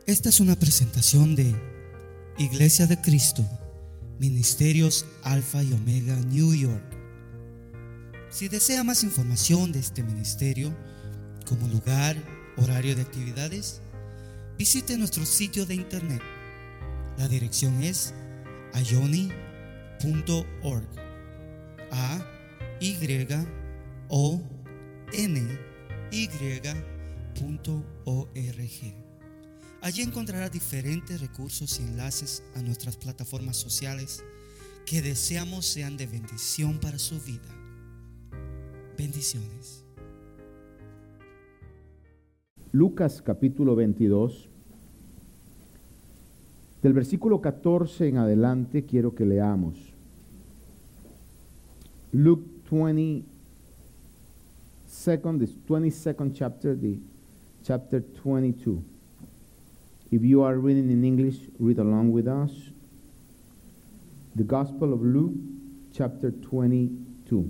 Esta es una presentación de Iglesia de Cristo, Ministerios Alfa y Omega, New York. Si desea más información de este ministerio, como lugar, horario de actividades, visite nuestro sitio de internet. La dirección es ayoni.org. AYONY.org. Allí encontrará diferentes recursos y enlaces a nuestras plataformas sociales que deseamos sean de bendición para su vida. Bendiciones. Lucas capítulo 22, del versículo 14 en adelante quiero que leamos. Luke 22, the 22nd chapter, the chapter 22. If you are reading in English, read along with us. The Gospel of Luke, chapter 22,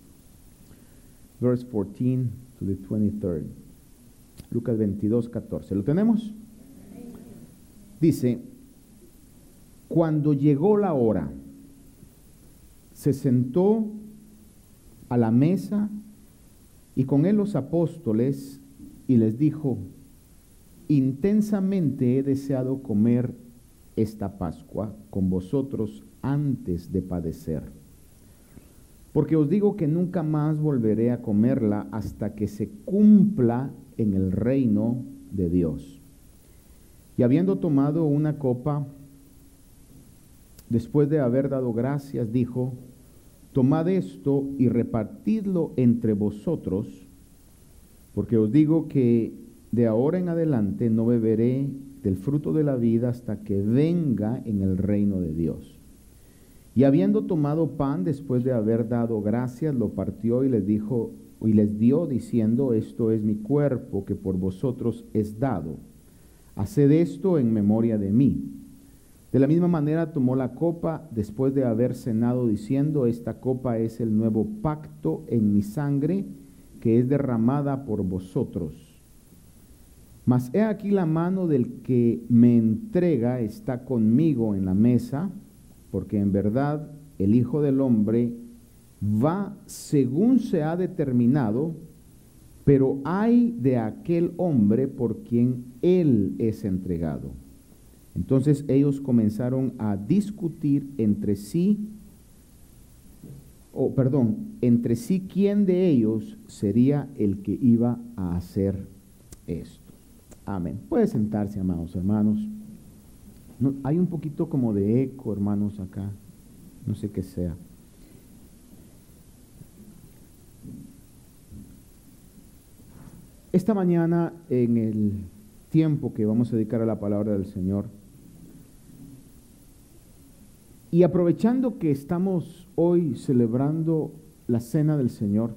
verse 14 to the 23rd. Lucas 22, 14. ¿Lo tenemos? Dice, cuando llegó la hora, se sentó a la mesa y con él los apóstoles y les dijo, intensamente he deseado comer esta Pascua con vosotros antes de padecer, porque os digo que nunca más volveré a comerla hasta que se cumpla en el reino de Dios. Y habiendo tomado una copa, después de haber dado gracias, dijo, tomad esto y repartidlo entre vosotros, porque os digo que de ahora en adelante no beberé del fruto de la vida hasta que venga en el reino de Dios. Y habiendo tomado pan, después de haber dado gracias, lo partió y les dio diciendo, esto es mi cuerpo que por vosotros es dado. Haced esto en memoria de mí. De la misma manera tomó la copa después de haber cenado diciendo, esta copa es el nuevo pacto en mi sangre que es derramada por vosotros. Mas he aquí la mano del que me entrega está conmigo en la mesa, porque en verdad el Hijo del Hombre va según se ha determinado, pero ay de aquel hombre por quien él es entregado. Entonces ellos comenzaron a discutir entre sí quién de ellos sería el que iba a hacer esto. Amén. Puede sentarse, amados hermanos. No, hay un poquito como de eco, hermanos, acá. No sé qué sea. Esta mañana, en el tiempo que vamos a dedicar a la palabra del Señor, y aprovechando que estamos hoy celebrando la Cena del Señor,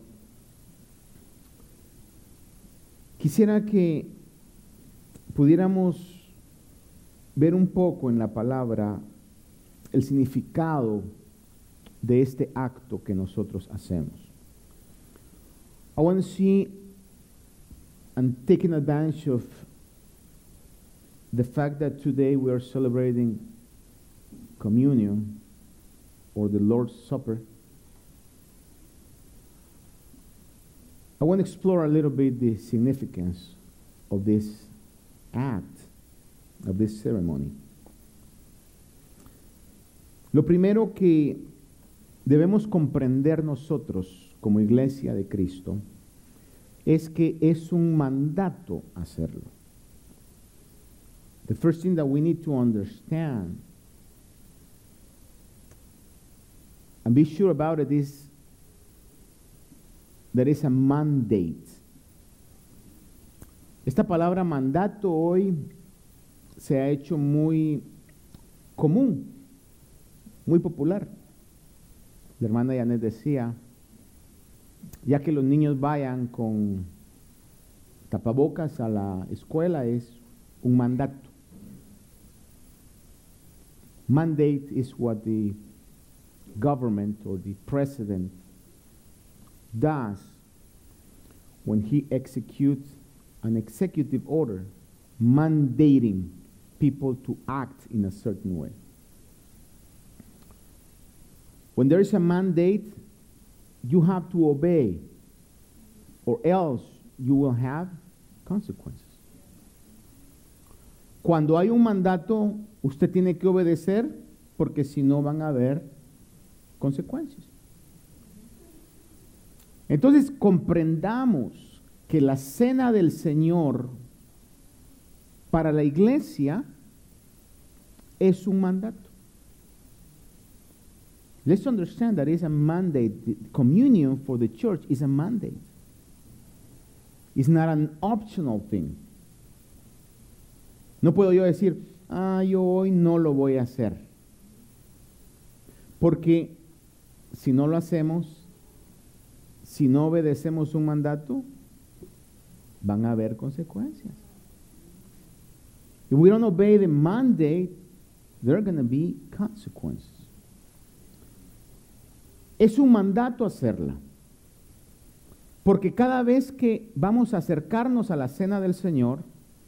quisiera que pudiéramos ver un poco en la palabra el significado de este acto que nosotros hacemos. I want to see and taking advantage of the fact that today we are celebrating communion or the Lord's Supper. I want to explore a little bit the significance of this act, of this ceremony. Lo primero que debemos comprender nosotros como Iglesia de Cristo es que es un mandato hacerlo. The first thing that we need to understand and be sure about it is there is a mandate. Esta palabra mandato hoy se ha hecho muy común, muy popular. La hermana Janet decía, ya que los niños vayan con tapabocas a la escuela es un mandato. Mandate is what the government or the president does when he executes an executive order mandating people to act in a certain way. When there is a mandate, you have to obey, or else you will have consequences. Cuando hay un mandato, usted tiene que obedecer, porque si no van a haber consecuencias. Entonces comprendamos que la cena del Señor para la iglesia es un mandato. Let's understand that it's a mandate. The communion for the church is a mandate. It's not an optional thing. No puedo yo decir, yo hoy no lo voy a hacer. Porque si no lo hacemos, si no obedecemos un mandato, van a haber consecuencias. If we don't obey the mandate, there are going to be consequences. Es un mandato hacerla. Porque cada vez que vamos a acercarnos a la cena del Señor,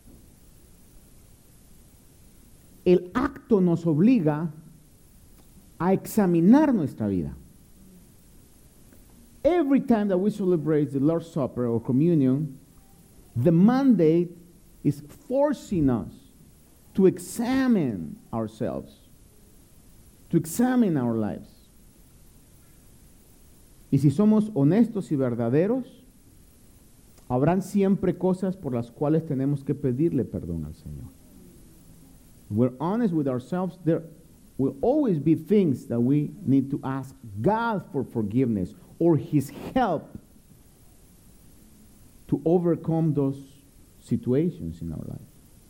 el acto nos obliga a examinar nuestra vida. Every time that we celebrate the Lord's Supper or communion, the mandate is forcing us to examine ourselves, to examine our lives. Y si somos honestos y verdaderos, habrán siempre cosas por las cuales tenemos que pedirle perdón al Señor. If we're honest with ourselves, there will always be things that we need to ask God for forgiveness or His help to overcome those situations in our life.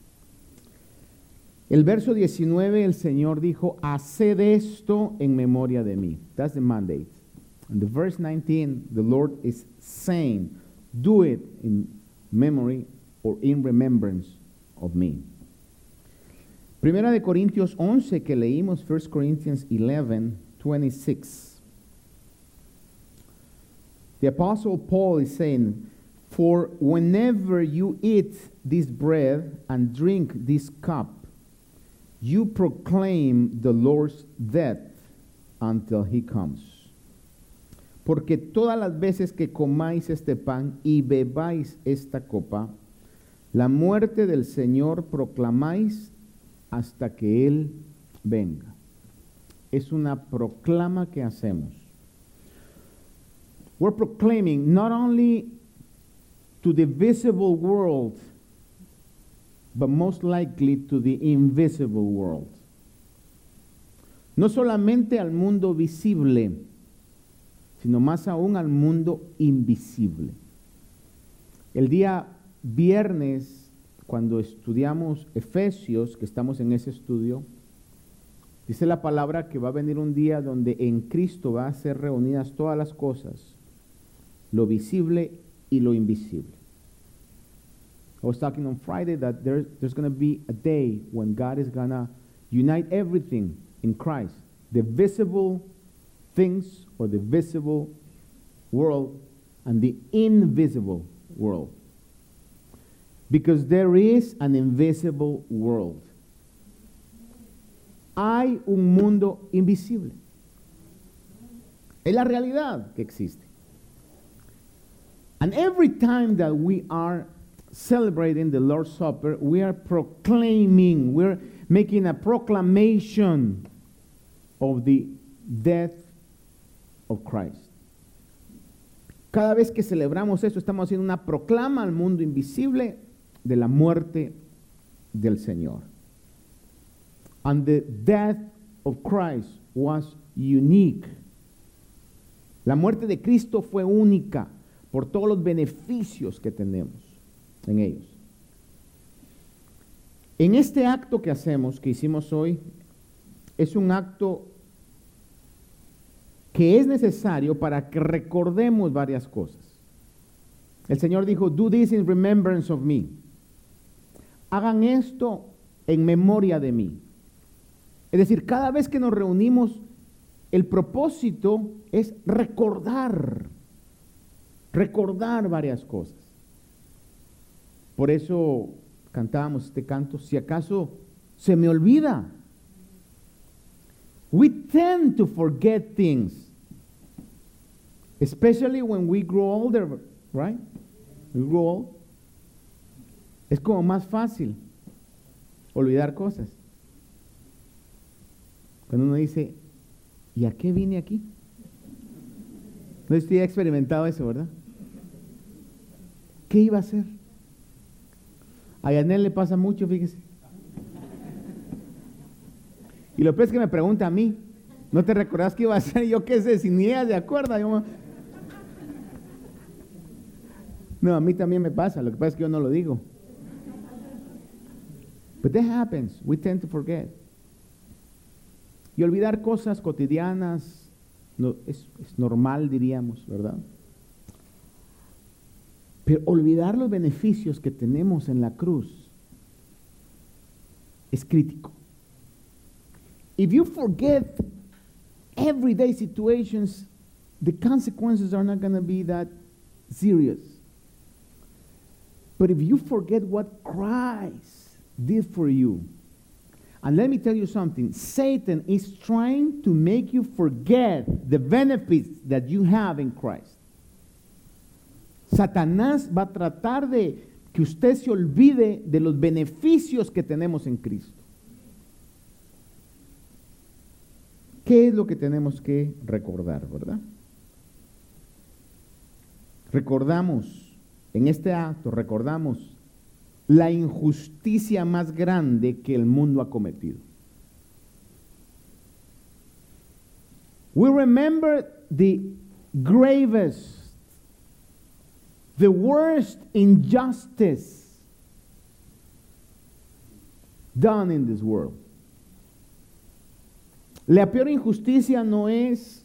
El verso 19, el Señor dijo, haced esto en memoria de mí. That's the mandate. And the verse 19, the Lord is saying, do it in memory or in remembrance of me. Primera de Corintios 11 que leímos, 1 Corinthians 11:26. The Apostle Paul is saying, for whenever you eat this bread and drink this cup, you proclaim the Lord's death until He comes. Porque todas las veces que comáis este pan y bebáis esta copa, la muerte del Señor proclamáis hasta que Él venga. Es una proclama que hacemos. We're proclaiming not only to the visible world, but most likely to the invisible world. No solamente al mundo visible, sino más aún al mundo invisible. El día viernes, cuando estudiamos Efesios, que estamos en ese estudio, dice la palabra que va a venir un día donde en Cristo va a ser reunidas todas las cosas, lo visible y lo invisible. I was talking on Friday that there's going to be a day when God is going to unite everything in Christ, the visible things or the visible world and the invisible world. Because there is an invisible world. Hay un mundo invisible. Es la realidad que existe. And every time that we are celebrating the Lord's Supper, we are proclaiming, we're making a proclamation of the death of Christ. Cada vez que celebramos eso, estamos haciendo una proclama al mundo invisible de la muerte del Señor. And the death of Christ was unique. La muerte de Cristo fue única por todos los beneficios que tenemos en ellos. En este acto que hacemos, que hicimos hoy, es un acto que es necesario para que recordemos varias cosas. El Señor dijo, do this in remembrance of me. Hagan esto en memoria de mí. Es decir, cada vez que nos reunimos, el propósito es recordar varias cosas. Por eso cantábamos este canto, si acaso Se me olvida. We tend to forget things, especially when we grow older, right? We grow old. Es como más fácil olvidar cosas. Cuando uno dice, ¿y a qué vine aquí? No estoy experimentado eso, ¿verdad? ¿Qué iba a hacer? A Yanel le pasa mucho, fíjese. Y lo peor es que me pregunta a mí, ¿no te recordás qué iba a hacer? Yo qué sé, si ni ella se acuerda. No, a mí también me pasa, lo que pasa es que yo no lo digo. But that happens, we tend to forget. Y olvidar cosas cotidianas no, es normal, diríamos, ¿verdad? Pero olvidar los beneficios que tenemos en la cruz es crítico. If you forget everyday situations, the consequences are not going to be that serious. But if you forget what Christ did for you, and let me tell you something, Satan is trying to make you forget the benefits that you have in Christ. Satanás va a tratar de que usted se olvide de los beneficios que tenemos en Cristo. ¿Qué es lo que tenemos que recordar, verdad? Recordamos, en este acto, recordamos la injusticia más grande que el mundo ha cometido. We remember the gravest, the worst injustice done in this world. La peor injusticia no es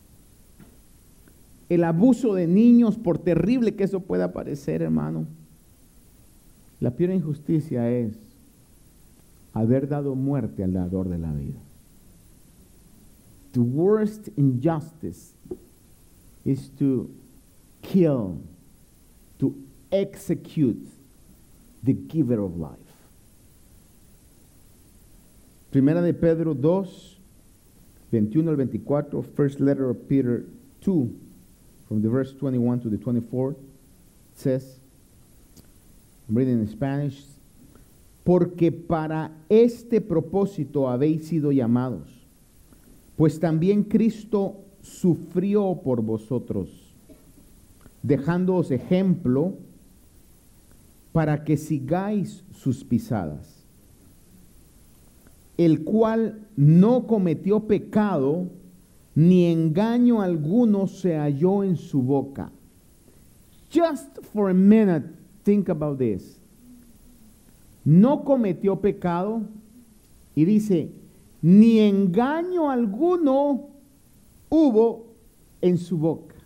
el abuso de niños, por terrible que eso pueda parecer, hermano. La peor injusticia es haber dado muerte al dador de la vida. The worst injustice is to kill, to execute the giver of life. Primera de Pedro 2, 21 al 24, first letter of Peter 2, from the verse 21 to the 24, says, I'm reading in Spanish, porque para este propósito habéis sido llamados, pues también Cristo sufrió por vosotros, dejándoos ejemplo para que sigáis sus pisadas, el cual no cometió pecado, ni engaño alguno se halló en su boca. Just for a minute, think about this. No cometió pecado, y dice, ni engaño alguno hubo en su boca.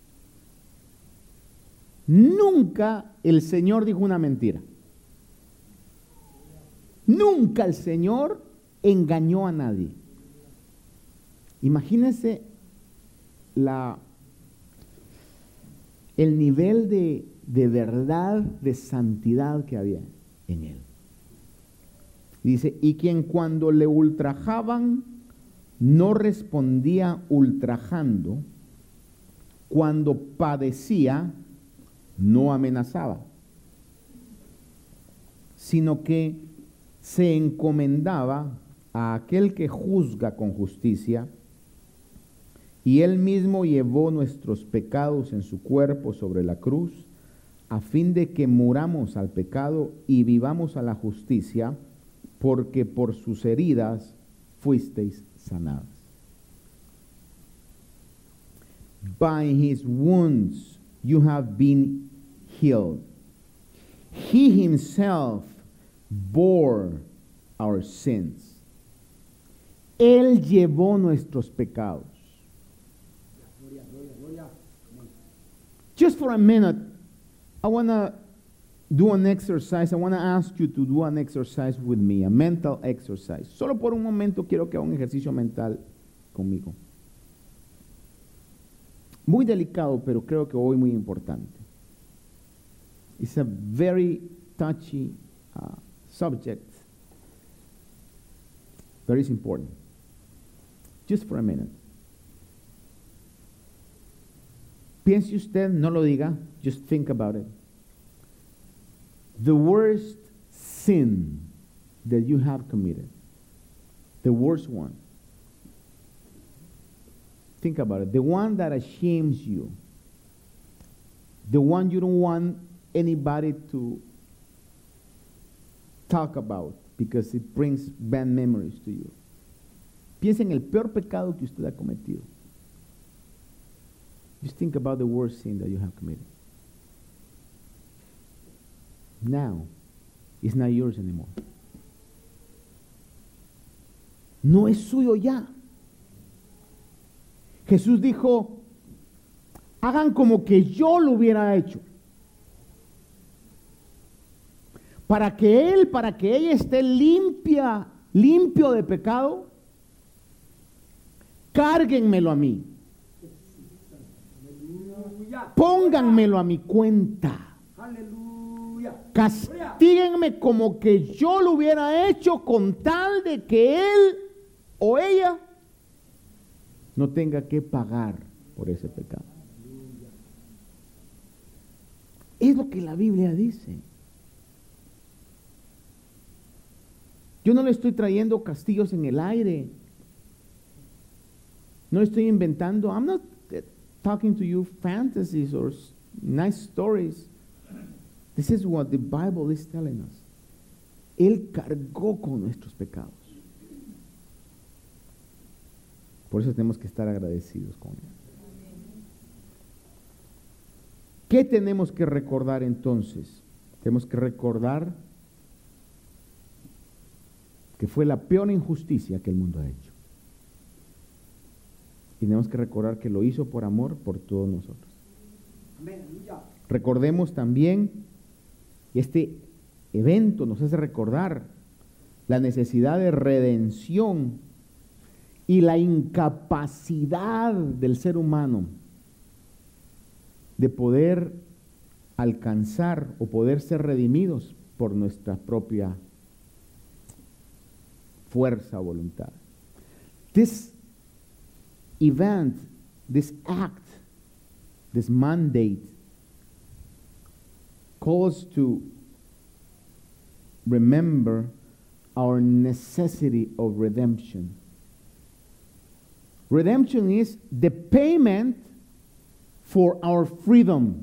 Nunca el Señor dijo una mentira. Nunca el Señor engañó a nadie. Imagínense el nivel de verdad, de santidad que había en él. Dice, y quien cuando le ultrajaban no respondía ultrajando, cuando padecía no amenazaba, sino que se encomendaba a aquel que juzga con justicia, y él mismo llevó nuestros pecados en su cuerpo sobre la cruz, a fin de que muramos al pecado y vivamos a la justicia, porque por sus heridas fuisteis sanadas. By his wounds you have been healed. He himself bore our sins. Él llevó nuestros pecados. Just for a minute, I want to do an exercise. I want to ask you to do an exercise with me, a mental exercise. Solo por un momento quiero que haga un ejercicio mental conmigo. Muy delicado, pero creo que hoy muy importante. It's a very touchy subject. Very important. Just for a minute. Piense usted, no lo diga, just think about it. The worst sin that you have committed, the worst one. Think about it. The one that shames you, the one you don't want anybody to talk about because it brings bad memories to you. Piensa en el peor pecado que usted ha cometido. Just think about the worst sin that you have committed. Now, it's not yours anymore. No es suyo ya. Jesús dijo, hagan como que yo lo hubiera hecho. Para que él, para que ella esté limpio de pecado, cárguenmelo a mí. Pónganmelo a mi cuenta. Castíguenme como que yo lo hubiera hecho con tal de que él o ella no tenga que pagar por ese pecado. Es lo que la Biblia dice. Yo no le estoy trayendo castillos en el aire. No estoy inventando. I'm not talking to you fantasies or nice stories. This is what the Bible is telling us. Él cargó con nuestros pecados. Por eso tenemos que estar agradecidos con Él. ¿Qué tenemos que recordar entonces? Tenemos que recordar que fue la peor injusticia que el mundo ha hecho. Y tenemos que recordar que lo hizo por amor por todos nosotros. Recordemos también, y este evento nos hace recordar la necesidad de redención y la incapacidad del ser humano de poder alcanzar o poder ser redimidos por nuestra propia fuerza o voluntad. This event, this act, this mandate calls to remember our necessity of redemption. Redemption is the payment for our freedom.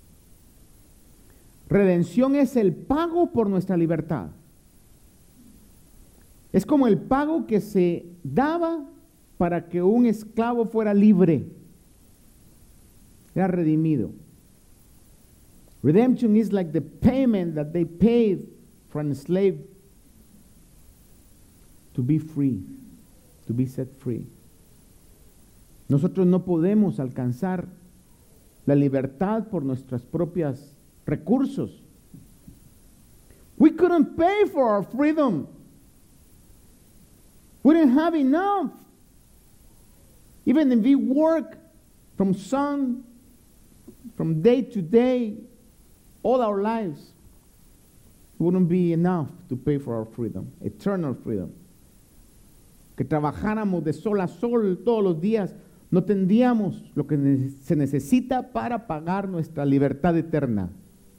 Redención es el pago por nuestra libertad. Es como el pago que se daba para que un esclavo fuera libre. Era redimido. Redemption is like the payment that they paid for an slave to be free, to be set free. Nosotros no podemos alcanzar la libertad por nuestros propios recursos. We couldn't pay for our freedom. We didn't have enough. Even if we work from day to day, all our lives, it wouldn't be enough to pay for our freedom, eternal freedom. Que trabajáramos de sol a sol todos los días, no tendríamos lo que se necesita para pagar nuestra libertad eterna.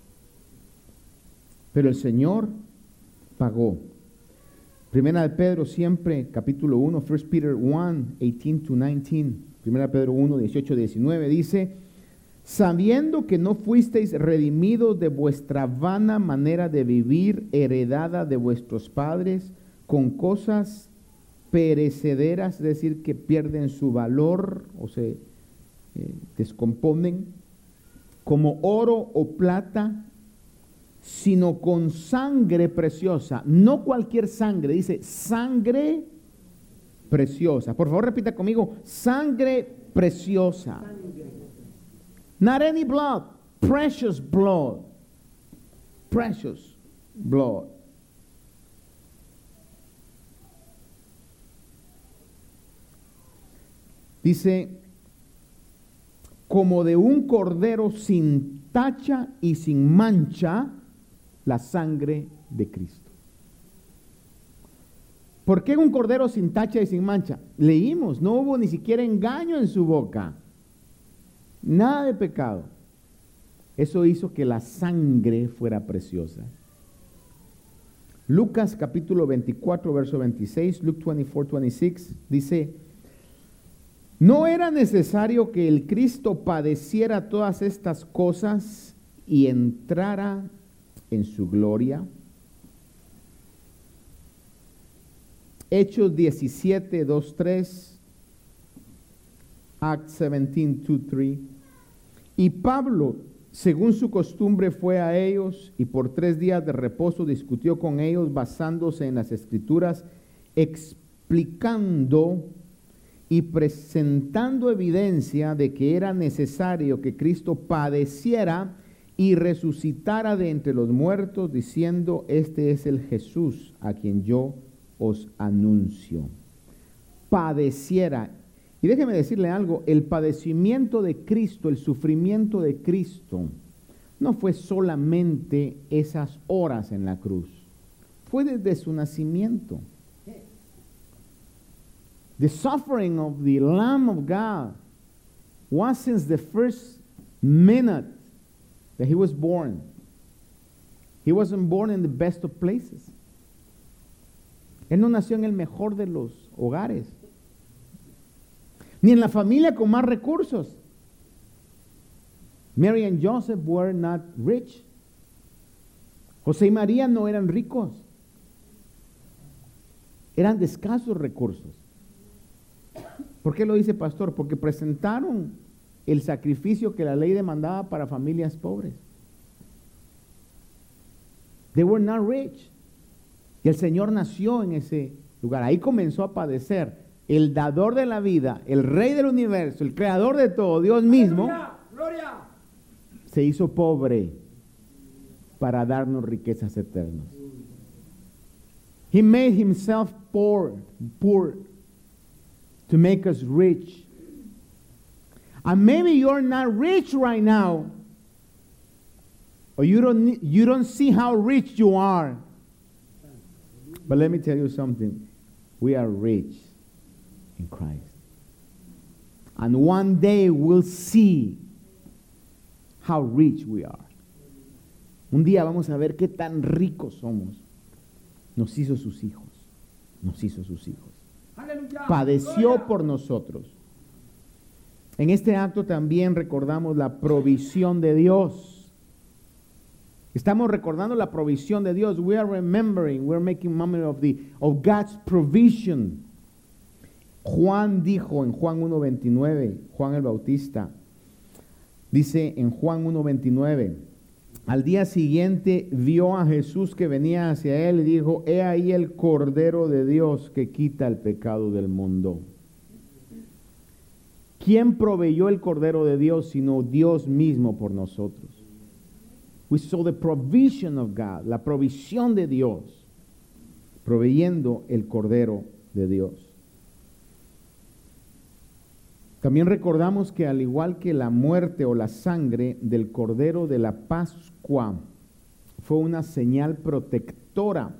Pero el Señor pagó. Primera de Pedro siempre, capítulo 1, 1 Peter 1, 18-19. Primera de Pedro 1, 18-19 dice, sabiendo que no fuisteis redimidos de vuestra vana manera de vivir, heredada de vuestros padres, con cosas perecederas, es decir, que pierden su valor o se descomponen, como oro o plata, sino con sangre preciosa, no cualquier sangre, dice sangre preciosa. Por favor, repita conmigo, sangre preciosa. Not any blood, precious blood. Precious blood. Dice, como de un cordero sin tacha y sin mancha, la sangre de Cristo. ¿Por qué un cordero sin tacha y sin mancha? Leímos, no hubo ni siquiera engaño en su boca. Nada de pecado. Eso hizo que la sangre fuera preciosa. Lucas capítulo 24, verso 26, Luke 24, 26, dice: ¿no era necesario que el Cristo padeciera todas estas cosas y entrara en su gloria? Hechos 17, 2, 3, Acts 17, 2, 3. Y Pablo, según su costumbre, fue a ellos y por 3 días de reposo discutió con ellos basándose en las Escrituras, explicando y presentando evidencia de que era necesario que Cristo padeciera y resucitara de entre los muertos, diciendo: este es el Jesús a quien yo os anuncio. Padeciera. Y déjeme decirle algo, el padecimiento de Cristo, el sufrimiento de Cristo, no fue solamente esas horas en la cruz, fue desde su nacimiento. The suffering of the Lamb of God was since the first minute that he was born. He wasn't born in the best of places. Él no nació en el mejor de los hogares, ni en la familia con más recursos. Mary and Joseph were not rich. José y María no eran ricos. Eran de escasos recursos. ¿Por qué lo dice pastor? Porque presentaron el sacrificio que la ley demandaba para familias pobres. They were not rich. Y el Señor nació en ese lugar. Ahí comenzó a padecer. El dador de la vida, el rey del universo, el creador de todo, Dios mismo, ¡gloria!, se hizo pobre para darnos riquezas eternas. He made himself poor to make us rich. And maybe you're not rich right now, or you don't see how rich you are. But let me tell you something. We are rich in Christ. And one day we'll see how rich we are. Un día vamos a ver qué tan ricos somos. Nos hizo sus hijos. Nos hizo sus hijos. Padeció por nosotros. En este acto también recordamos la provisión de Dios. Estamos recordando la provisión de Dios. We are remembering, we're making memory of God's provision. Juan dijo en Juan 1:29, Juan el Bautista, dice en Juan 1:29, al día siguiente vio a Jesús que venía hacia él y dijo: he ahí el Cordero de Dios que quita el pecado del mundo. ¿Quién proveyó el Cordero de Dios sino Dios mismo por nosotros? We saw the provision of God, la provisión de Dios, proveyendo el Cordero de Dios. También recordamos que al igual que la muerte o la sangre del Cordero de la Pascua fue una señal protectora,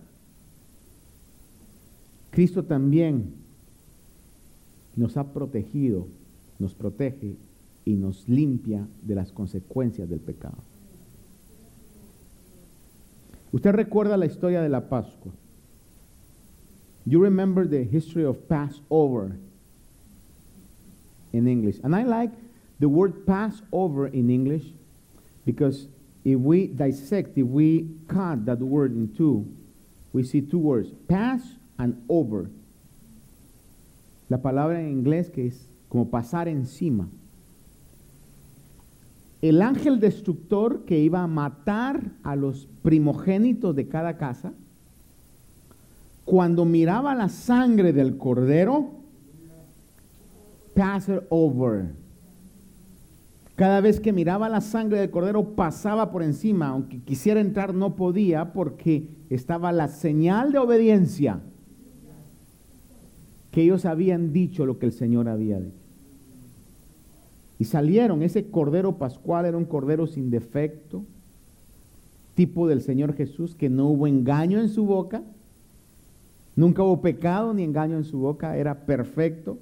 Cristo también nos ha protegido, nos protege y nos limpia de las consecuencias del pecado. Usted recuerda la historia de la Pascua. You remember the history of Passover in English. And I like the word Passover in English because if we dissect, if we cut that word in two, we see two words, pass and over. La palabra en inglés que es como pasar encima. El ángel destructor que iba a matar a los primogénitos de cada casa, cuando miraba la sangre del cordero, pass it over. Cada vez que miraba la sangre del cordero pasaba por encima, aunque quisiera entrar no podía porque estaba la señal de obediencia que ellos habían dicho lo que el Señor había dicho. Y salieron, ese cordero pascual era un cordero sin defecto, tipo del Señor Jesús, que no hubo engaño en su boca, Nunca hubo pecado ni engaño en su boca, era perfecto.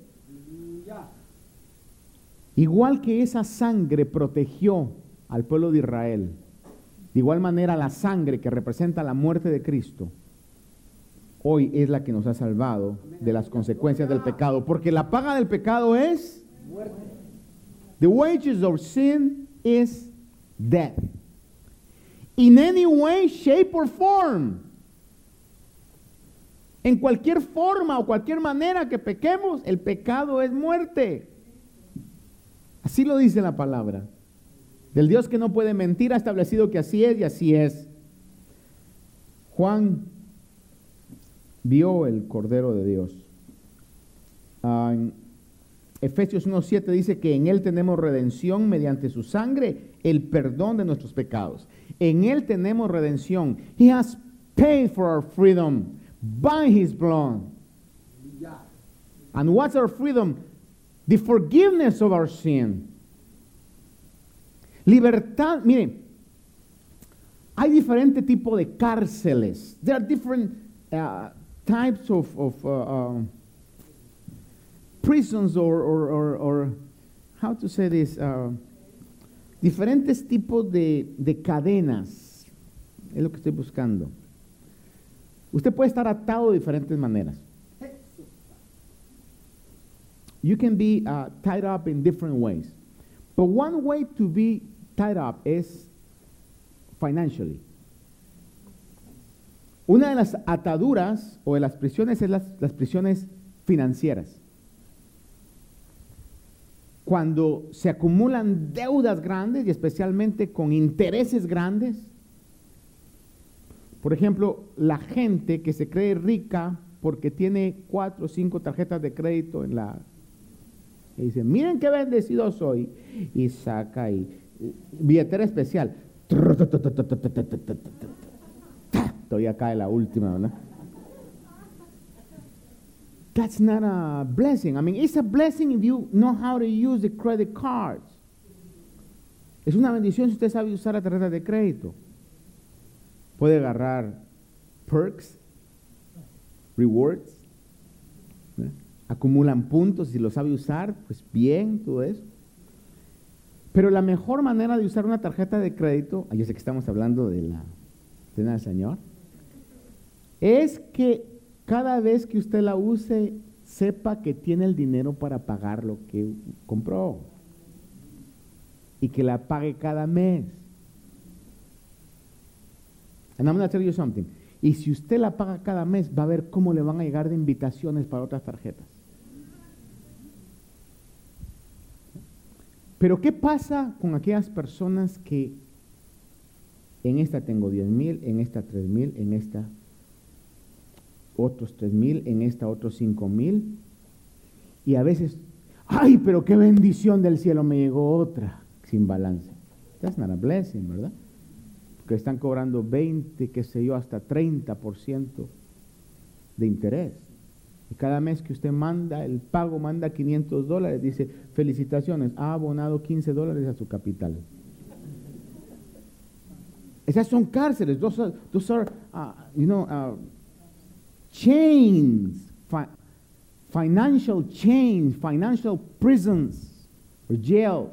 Igual que esa sangre protegió al pueblo de Israel, de igual manera la sangre que representa la muerte de Cristo, hoy es la que nos ha salvado de las consecuencias del pecado, porque la paga del pecado es muerte. The wages of sin is death. In any way, shape or form. En cualquier forma o cualquier manera que pequemos, el pecado es muerte. Así lo dice la palabra. Del Dios que no puede mentir ha establecido que así es y así es. Juan vio el Cordero de Dios. En Efesios 1:7 dice que en Él tenemos redención mediante su sangre, el perdón de nuestros pecados. En Él tenemos redención. He has paid for our freedom by His blood. And what's our freedom? The forgiveness of our sin. Libertad, miren, hay diferentes tipos de cárceles. There are different types of prisons or how to say this, diferentes tipos de cadenas. Es lo que estoy buscando. Usted puede estar atado de diferentes maneras. You can be tied up in different ways. But one way to be tied up is financially. Una de las ataduras o de las prisiones es las prisiones financieras. Cuando se acumulan deudas grandes y especialmente con intereses grandes. Por ejemplo, la gente que se cree rica porque tiene 4 o 5 tarjetas de crédito en la... Y dice, miren qué bendecido soy. Y saca ahí billetera especial. Todavía cae la última, ¿verdad? That's not a blessing. I mean, it's a blessing if you know how to use the credit cards. Es una bendición si usted sabe usar la tarjeta de crédito. Puede agarrar perks, rewards, ¿no? Acumulan puntos, si lo sabe usar, pues bien, todo eso. Pero la mejor manera de usar una tarjeta de crédito, yo sé que estamos hablando de la Cena del Señor, es que cada vez que usted la use, sepa que tiene el dinero para pagar lo que compró y que la pague cada mes. And I'm going to tell you something. Y si usted la paga cada mes, va a ver cómo le van a llegar de invitaciones para otras tarjetas. Pero ¿qué pasa con aquellas personas que en esta tengo 10,000, en esta 3,000, en esta otros 3,000, en esta otros 5,000? Y a veces, ¡ay, pero qué bendición del cielo! Me llegó otra sin balance. That's not a blessing, ¿verdad? Que están cobrando 20, qué sé yo, hasta 30% de interés. Y cada mes que usted manda, el pago manda $500, dice, felicitaciones, ha abonado $15 a su capital. Esas son cárceles, those are chains, financial chains, financial prisons, or jails.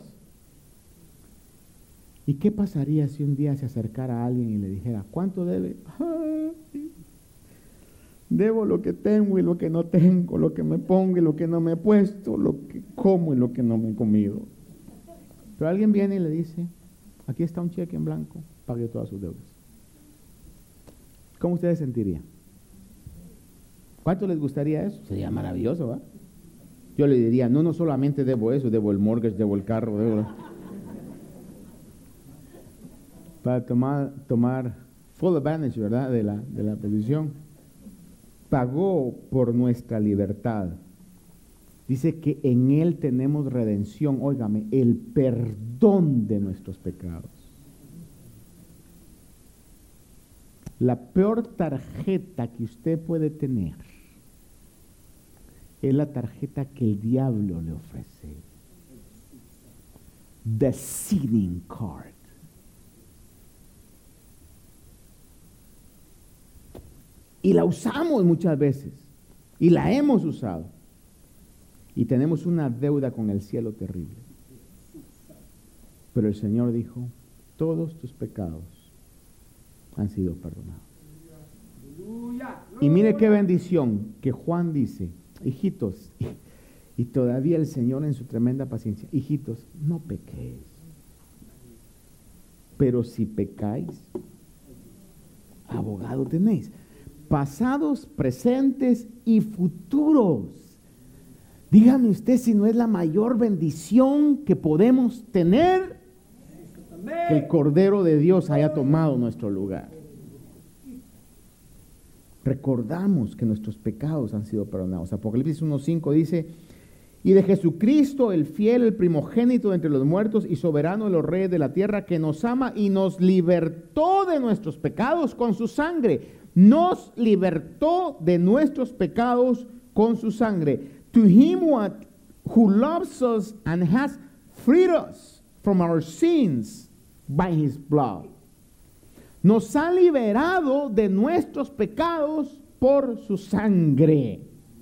¿Y qué pasaría si un día se acercara a alguien y le dijera, ¿cuánto debe? Ay, debo lo que tengo y lo que no tengo, lo que me pongo y lo que no me he puesto, lo que como y lo que no me he comido. Pero alguien viene y le dice, aquí está un cheque en blanco, pague todas sus deudas. ¿Cómo ustedes sentirían? ¿Cuánto les gustaría eso? Sería maravilloso, ¿verdad? Yo le diría, no solamente debo eso, debo el mortgage, debo el carro, debo... Para tomar full advantage, ¿verdad? De la posición. Pagó por nuestra libertad. Dice que en Él tenemos redención, óigame, el perdón de nuestros pecados. La peor tarjeta que usted puede tener es la tarjeta que el diablo le ofrece. The sinning card. Y la usamos muchas veces. Y la hemos usado. Y tenemos una deuda con el cielo terrible. Pero el Señor dijo, todos tus pecados han sido perdonados. Y mire qué bendición que Juan dice, hijitos, y todavía el Señor en su tremenda paciencia, hijitos, no pequéis. Pero si pecáis, abogado tenéis, pasados, presentes y futuros. Dígame usted si no es la mayor bendición que podemos tener, que el Cordero de Dios haya tomado nuestro lugar. Recordamos que nuestros pecados han sido perdonados. Apocalipsis 1:5 dice, y de Jesucristo, el fiel, el primogénito entre los muertos y soberano de los reyes de la tierra, que nos ama y nos libertó de nuestros pecados con su sangre. Nos libertó de nuestros pecados con su sangre. To him who loves us and has freed us from our sins by his blood. Nos ha liberado de nuestros pecados por su sangre.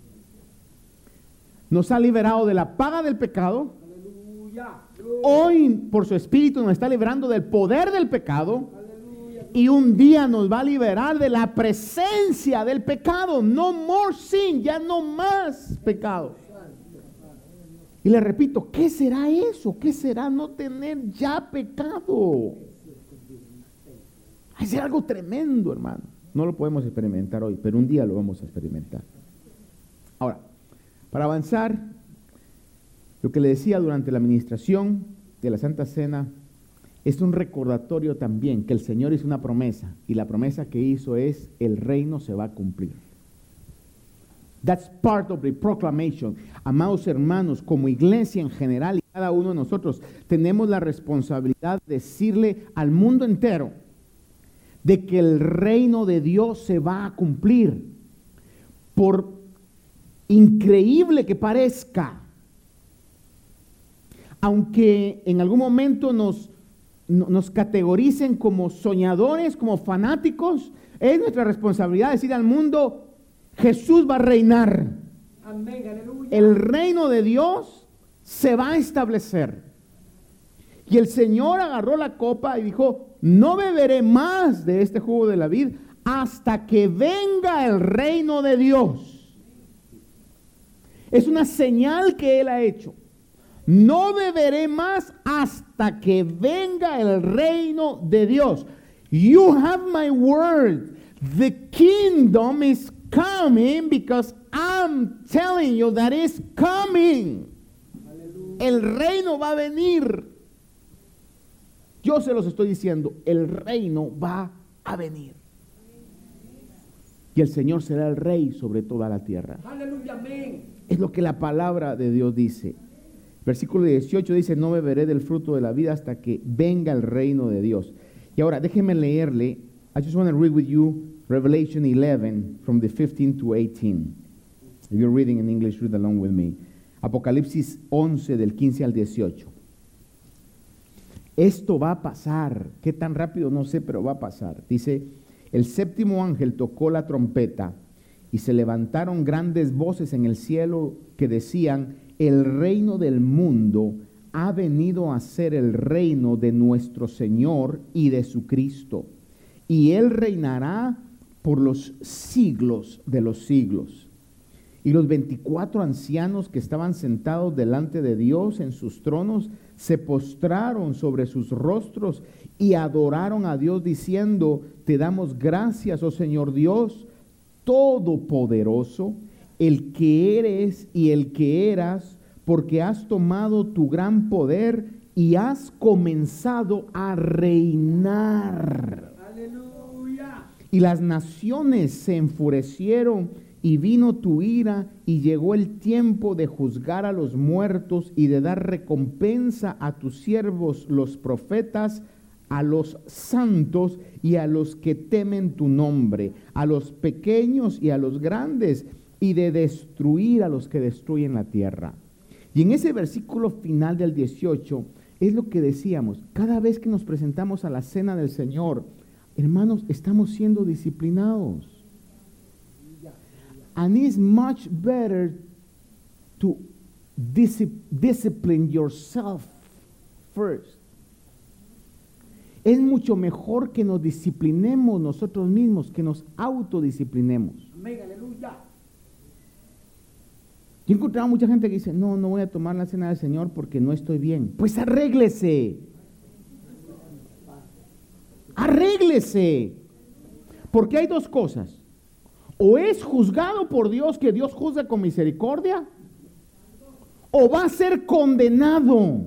Nos ha liberado de la paga del pecado. Hoy por su Espíritu nos está liberando del poder del pecado. Y un día nos va a liberar de la presencia del pecado. No more sin, ya no más pecado. Y le repito, ¿qué será eso? ¿Qué será no tener ya pecado? Es algo tremendo, hermano. No lo podemos experimentar hoy, pero un día lo vamos a experimentar. Ahora, para avanzar, lo que le decía durante la administración de la Santa Cena es un recordatorio también que el Señor hizo una promesa, y la promesa que hizo es: el reino se va a cumplir. That's part of the proclamation. Amados hermanos, como iglesia en general y cada uno de nosotros tenemos la responsabilidad de decirle al mundo entero de que el reino de Dios se va a cumplir. Por increíble que parezca, aunque en algún momento nos categoricen como soñadores, como fanáticos, es nuestra responsabilidad decir al mundo: Jesús va a reinar. Amén, aleluya. El reino de Dios se va a establecer. Y el Señor agarró la copa y dijo: no beberé más de este jugo de la vid hasta que venga el reino de Dios. Es una señal que Él ha hecho. No beberé más hasta que venga el reino de Dios. You have my word. The kingdom is coming because I'm telling you that it's coming. Aleluya. El reino va a venir. Yo se los estoy diciendo, el reino va a venir. Y el Señor será el rey sobre toda la tierra. Aleluya, amén. Es lo que la palabra de Dios dice. Versículo 18 dice: no beberé del fruto de la vida hasta que venga el reino de Dios. Y ahora déjenme leerle. I just want to read with you Revelation 11 from the 15 to 18. If you're reading in English, read along with me. Apocalipsis 11 del 15 al 18. Esto va a pasar. ¿Qué tan rápido? No sé, pero va a pasar. Dice: el séptimo ángel tocó la trompeta y se levantaron grandes voces en el cielo que decían: el reino del mundo ha venido a ser el reino de nuestro Señor y de su Cristo, y Él reinará por los siglos de los siglos. Y los 24 ancianos que estaban sentados delante de Dios en sus tronos se postraron sobre sus rostros y adoraron a Dios diciendo: te damos gracias, oh Señor Dios Todopoderoso, el que eres y el que eras, porque has tomado tu gran poder y has comenzado a reinar. ¡Aleluya! Y las naciones se enfurecieron y vino tu ira y llegó el tiempo de juzgar a los muertos y de dar recompensa a tus siervos los profetas, a los santos y a los que temen tu nombre, a los pequeños y a los grandes, y de destruir a los que destruyen la tierra. Y en ese versículo final del 18 es lo que decíamos: cada vez que nos presentamos a la cena del Señor, hermanos, estamos siendo disciplinados. And it's much better to discipline yourself first. Es mucho mejor que nos disciplinemos nosotros mismos, que nos autodisciplinemos. Amén, aleluya. Yo he encontrado mucha gente que dice, no voy a tomar la cena del Señor porque no estoy bien. Pues arréglese. Arréglese. Porque hay dos cosas. O es juzgado por Dios, que Dios juzga con misericordia, o va a ser condenado.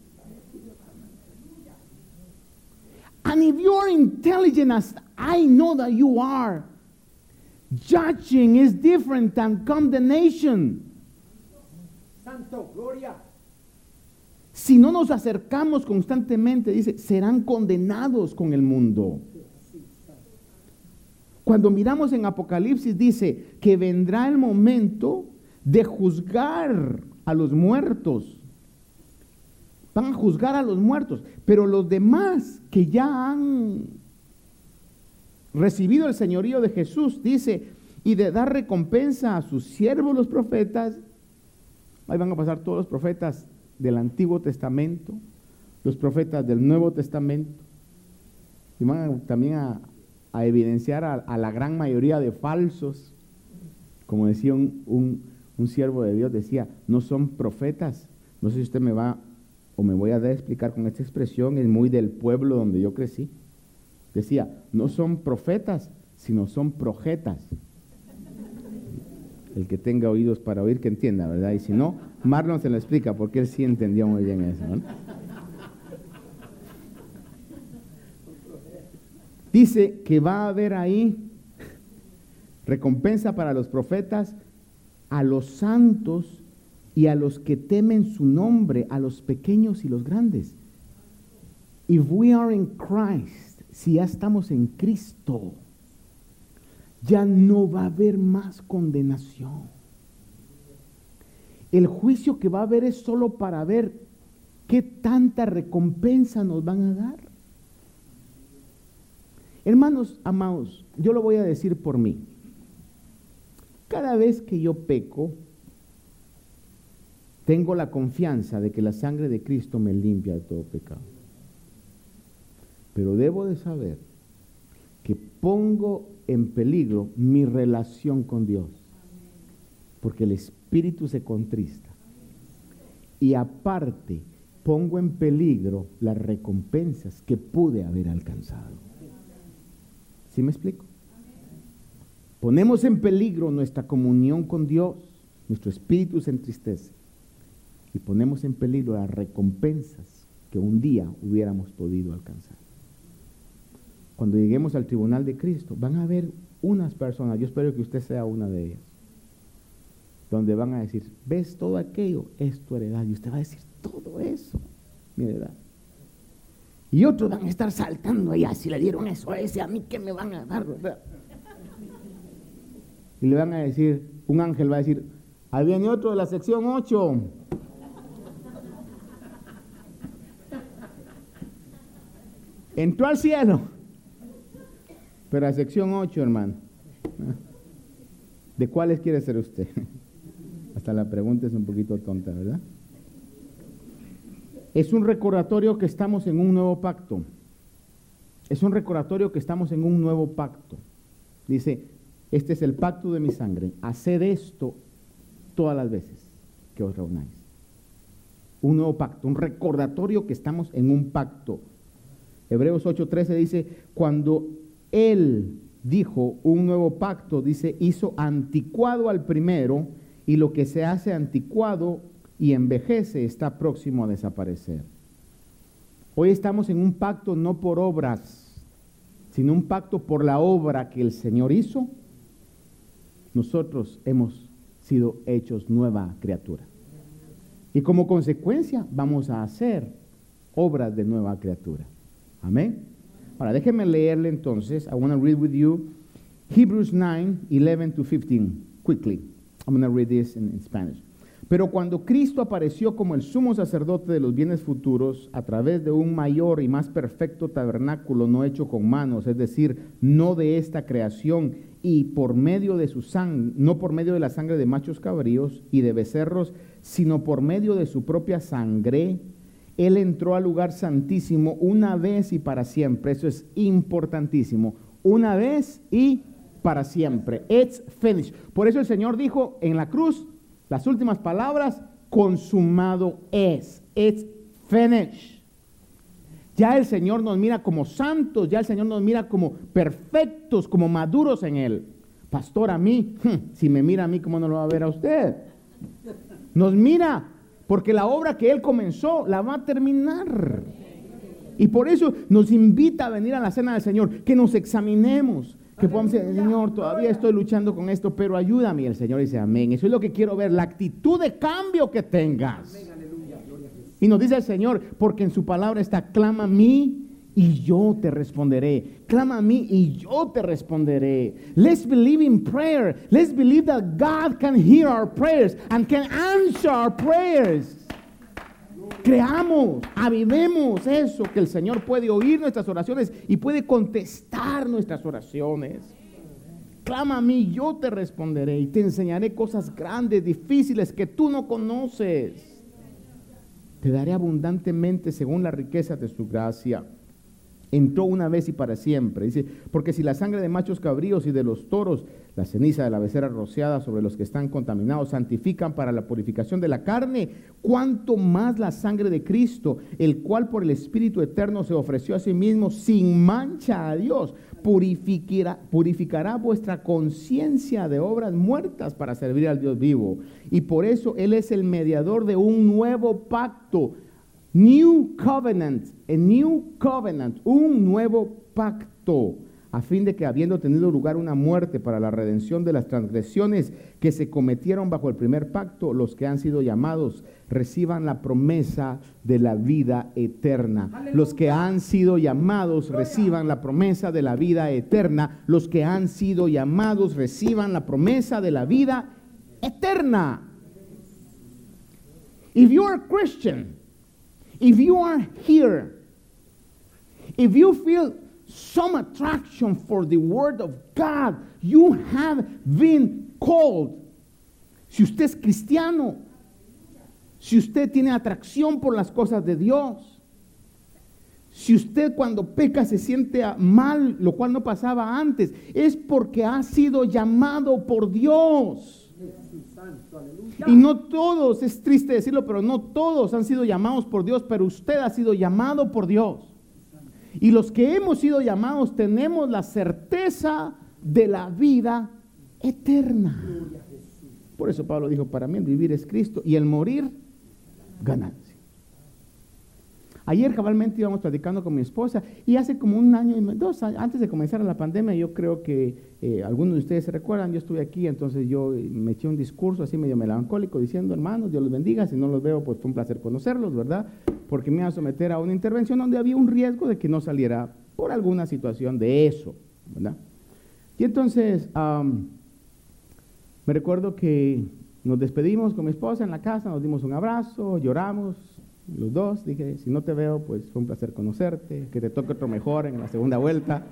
And if you're intelligent as I know that you are, judging is different than condemnation. Santo, gloria. Si no nos acercamos constantemente, dice, serán condenados con el mundo. Cuando miramos en Apocalipsis dice que vendrá el momento de juzgar a los muertos. Van a juzgar a los muertos, pero los demás que ya han recibido el señorío de Jesús, dice, y de dar recompensa a sus siervos los profetas. Ahí van a pasar todos los profetas del Antiguo Testamento, los profetas del Nuevo Testamento, y van también a evidenciar a la gran mayoría de falsos. Como decía un siervo de Dios, decía, no son profetas. No sé si usted me va o me voy a dar a explicar con esta expresión, es muy del pueblo donde yo crecí. Decía, no son profetas, sino son projetas. El que tenga oídos para oír, que entienda, ¿verdad? Y si no, Marlon se lo explica, porque él sí entendió muy bien eso, ¿no? Dice que va a haber ahí recompensa para los profetas, a los santos y a los que temen su nombre, a los pequeños y los grandes. If we are in Christ, si ya estamos en Cristo, ya no va a haber más condenación. El juicio que va a haber es solo para ver qué tanta recompensa nos van a dar. Hermanos amados, yo lo voy a decir por mí. Cada vez que yo peco, tengo la confianza de que la sangre de Cristo me limpia de todo pecado. Pero debo de saber que pongo en peligro mi relación con Dios, porque el espíritu se contrista. Y aparte, pongo en peligro las recompensas que pude haber alcanzado. ¿Sí me explico? Ponemos en peligro nuestra comunión con Dios, nuestro espíritu se entristece, y ponemos en peligro las recompensas que un día hubiéramos podido alcanzar. Cuando lleguemos al tribunal de Cristo, van a haber unas personas, yo espero que usted sea una de ellas, donde van a decir, ¿ves todo aquello? Es tu heredad. Y usted va a decir, todo eso, mi heredad. Y otros van a estar saltando allá, si le dieron eso a ese, a mí qué me van a dar, ¿verdad? Y le van a decir, un ángel va a decir, ahí viene otro de la sección 8. Entró al cielo, pero a sección 8, hermano. ¿De cuáles quiere ser usted? Hasta la pregunta es un poquito tonta, ¿verdad? Es un recordatorio que estamos en un nuevo pacto. Es un recordatorio que estamos en un nuevo pacto. Dice, este es el pacto de mi sangre. Haced esto todas las veces que os reunáis. Un nuevo pacto, un recordatorio que estamos en un pacto. Hebreos 8:13 dice, cuando Él dijo un nuevo pacto, dice, hizo anticuado al primero, y lo que se hace anticuado y envejece está próximo a desaparecer. Hoy estamos en un pacto no por obras, sino un pacto por la obra que el Señor hizo. Nosotros hemos sido hechos nueva criatura. Y como consecuencia vamos a hacer obras de nueva criatura. Amén. Ahora déjenme leerle entonces. I want to read with you Hebrews 9:11-15 quickly. I'm going to read this in Spanish. Pero cuando Cristo apareció como el sumo sacerdote de los bienes futuros, a través de un mayor y más perfecto tabernáculo no hecho con manos, es decir, no de esta creación, y por medio de su sangre, no por medio de la sangre de machos cabríos y de becerros, sino por medio de su propia sangre, Él entró al lugar santísimo una vez y para siempre. Eso es importantísimo. Una vez y para siempre. It's finished. Por eso el Señor dijo en la cruz, las últimas palabras, consumado es. It's finished. Ya el Señor nos mira como santos, ya el Señor nos mira como perfectos, como maduros en Él. Pastor, a mí, si me mira a mí, ¿cómo no lo va a ver a usted? Nos mira, porque la obra que Él comenzó, la va a terminar. Y por eso nos invita a venir a la cena del Señor, que nos examinemos, que podamos decir, Señor, todavía estoy luchando con esto, pero ayúdame. Y el Señor dice, amén. Eso es lo que quiero ver, la actitud de cambio que tengas. Y nos dice el Señor, porque en su palabra está, clama a mí y yo te responderé. Clama a mí y yo te responderé. Let's believe in prayer. Let's believe that God can hear our prayers and can answer our prayers. Creamos, avivemos eso, que el Señor puede oír nuestras oraciones y puede contestar nuestras oraciones. Clama a mí, yo te responderé y te enseñaré cosas grandes, difíciles que tú no conoces. Te daré abundantemente según la riqueza de su gracia. Entró una vez y para siempre. Dice, porque si la sangre de machos cabríos y de los toros, la ceniza de la becerra rociada sobre los que están contaminados, santifican para la purificación de la carne, cuánto más la sangre de Cristo, el cual por el Espíritu eterno se ofreció a sí mismo sin mancha a Dios, purificará vuestra conciencia de obras muertas para servir al Dios vivo. Y por eso Él es el mediador de un nuevo pacto. New covenant, a new covenant, un nuevo pacto, a fin de que habiendo tenido lugar una muerte para la redención de las transgresiones que se cometieron bajo el primer pacto, los que han sido llamados reciban la promesa de la vida eterna. ¡Aleluya! Los que han sido llamados reciban la promesa de la vida eterna. Los que han sido llamados reciban la promesa de la vida eterna. If you are a Christian, if you are here, if you feel some attraction for the word of God, you have been called. Si usted es cristiano, si usted tiene atracción por las cosas de Dios, si usted cuando peca se siente mal, lo cual no pasaba antes, es porque ha sido llamado por Dios. Y no todos, es triste decirlo, pero no todos han sido llamados por Dios, pero usted ha sido llamado por Dios. Y los que hemos sido llamados tenemos la certeza de la vida eterna. Por eso Pablo dijo, para mí el vivir es Cristo y el morir, ganancia. Ayer cabalmente íbamos platicando con mi esposa y hace como un año, 2 años, antes de comenzar la pandemia, yo creo que algunos de ustedes se recuerdan, yo estuve aquí, entonces yo me eché un discurso así medio melancólico diciendo, hermanos, Dios los bendiga, si no los veo, pues fue un placer conocerlos, ¿verdad? Porque me iba a someter a una intervención donde había un riesgo de que no saliera por alguna situación de eso, ¿verdad? Y entonces, me recuerdo que nos despedimos con mi esposa en la casa, nos dimos un abrazo, lloramos, los dos, dije, si no te veo, pues fue un placer conocerte, que te toque otro mejor en la segunda vuelta.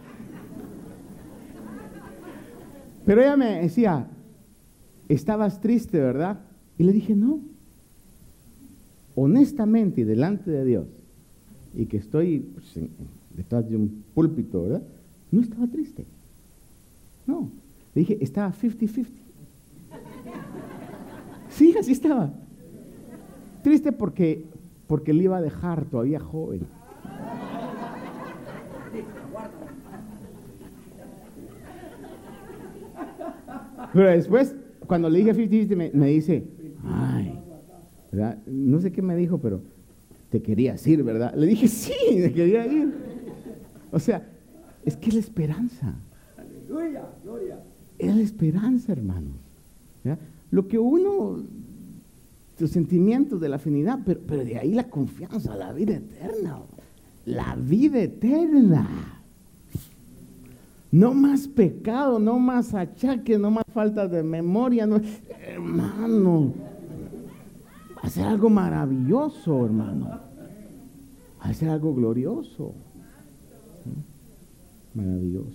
Pero ella me decía, estabas triste, ¿verdad? Y le dije, no, honestamente y delante de Dios, y que estoy pues, detrás de un púlpito, ¿verdad? No estaba triste. No, le dije, estaba 50-50. Sí, así estaba. Triste porque le iba a dejar todavía joven. Pero después, cuando le dije 50-50, me dice, ay, ¿verdad? No sé qué me dijo, pero te querías ir, ¿verdad? Le dije, sí, me quería ir. O sea, es que es la esperanza. Aleluya, gloria. Es la esperanza, hermanos. ¿Ya? Lo que uno, los sentimientos de la afinidad, pero de ahí la confianza, la vida eterna. La vida eterna. No más pecado, no más achaques, no más falta de memoria, no, hermano. Va a ser algo maravilloso, hermano. Va a ser algo glorioso. Maravilloso.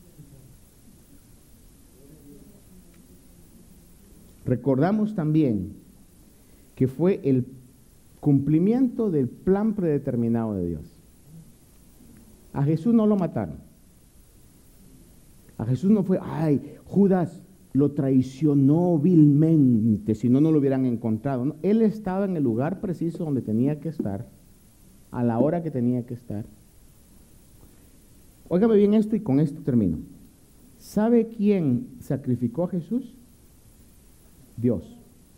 Recordamos también que fue el cumplimiento del plan predeterminado de Dios. A Jesús no lo mataron. A Jesús no fue, Judas lo traicionó vilmente, si no, no lo hubieran encontrado. No, él estaba en el lugar preciso donde tenía que estar, a la hora que tenía que estar. Óigame bien esto y con esto termino. ¿Sabe quién sacrificó a Jesús? Dios.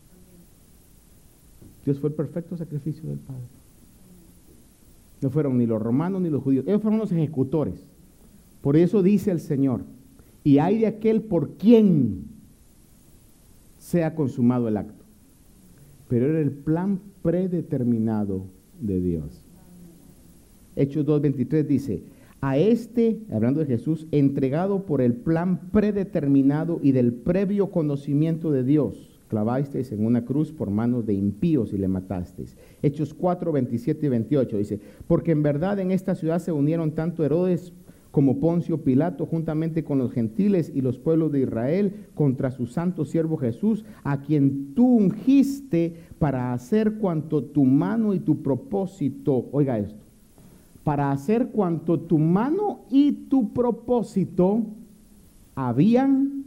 Dios fue el perfecto sacrificio del Padre. No fueron ni los romanos ni los judíos, ellos fueron los ejecutores. Por eso dice el Señor, y hay de aquel por quien sea consumado el acto. Pero era el plan predeterminado de Dios. Hechos 2:23 dice, a este, hablando de Jesús, entregado por el plan predeterminado y del previo conocimiento de Dios, clavasteis en una cruz por manos de impíos y le matasteis. Hechos 4:27 y 28 dice, porque en verdad en esta ciudad se unieron tanto Herodes como Poncio Pilato, juntamente con los gentiles y los pueblos de Israel, contra su santo siervo Jesús, a quien tú ungiste para hacer cuanto tu mano y tu propósito, oiga esto, para hacer cuanto tu mano y tu propósito habían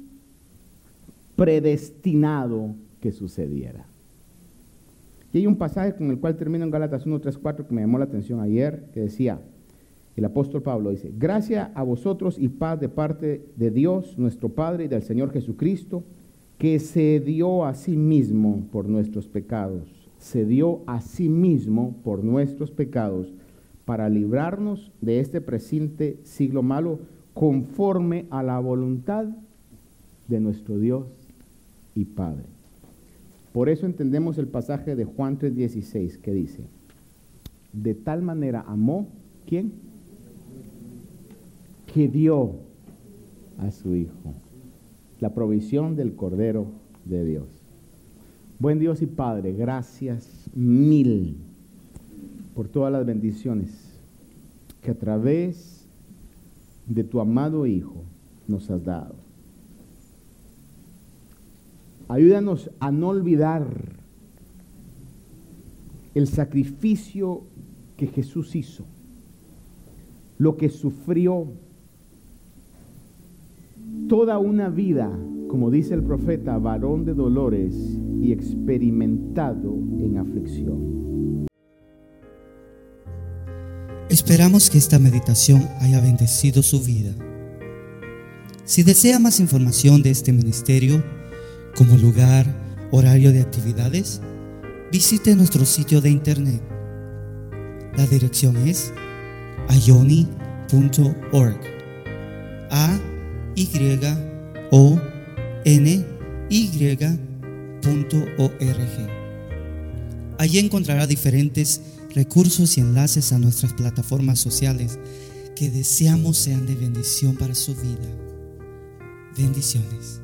predestinado que sucediera. Y hay un pasaje con el cual termino en Gálatas 1:3-4 que me llamó la atención ayer, que decía, el apóstol Pablo dice, gracia a vosotros y paz de parte de Dios, nuestro Padre, y del Señor Jesucristo, que se dio a sí mismo por nuestros pecados, se dio a sí mismo por nuestros pecados, para librarnos de este presente siglo malo, conforme a la voluntad de nuestro Dios y Padre. Por eso entendemos el pasaje de Juan 3:16 que dice, de tal manera amó, ¿quién? Que dio a su Hijo, la provisión del Cordero de Dios. Buen Dios y Padre, gracias mil por todas las bendiciones que a través de tu amado Hijo nos has dado. Ayúdanos a no olvidar el sacrificio que Jesús hizo, lo que sufrió, toda una vida, como dice el profeta, varón de dolores y experimentado en aflicción. Esperamos que esta meditación haya bendecido su vida. Si desea más información de este ministerio, como lugar, horario de actividades, visite nuestro sitio de internet. La dirección es ayoni.org. ayony.org. Allí encontrará diferentes recursos y enlaces a nuestras plataformas sociales que deseamos sean de bendición para su vida. Bendiciones.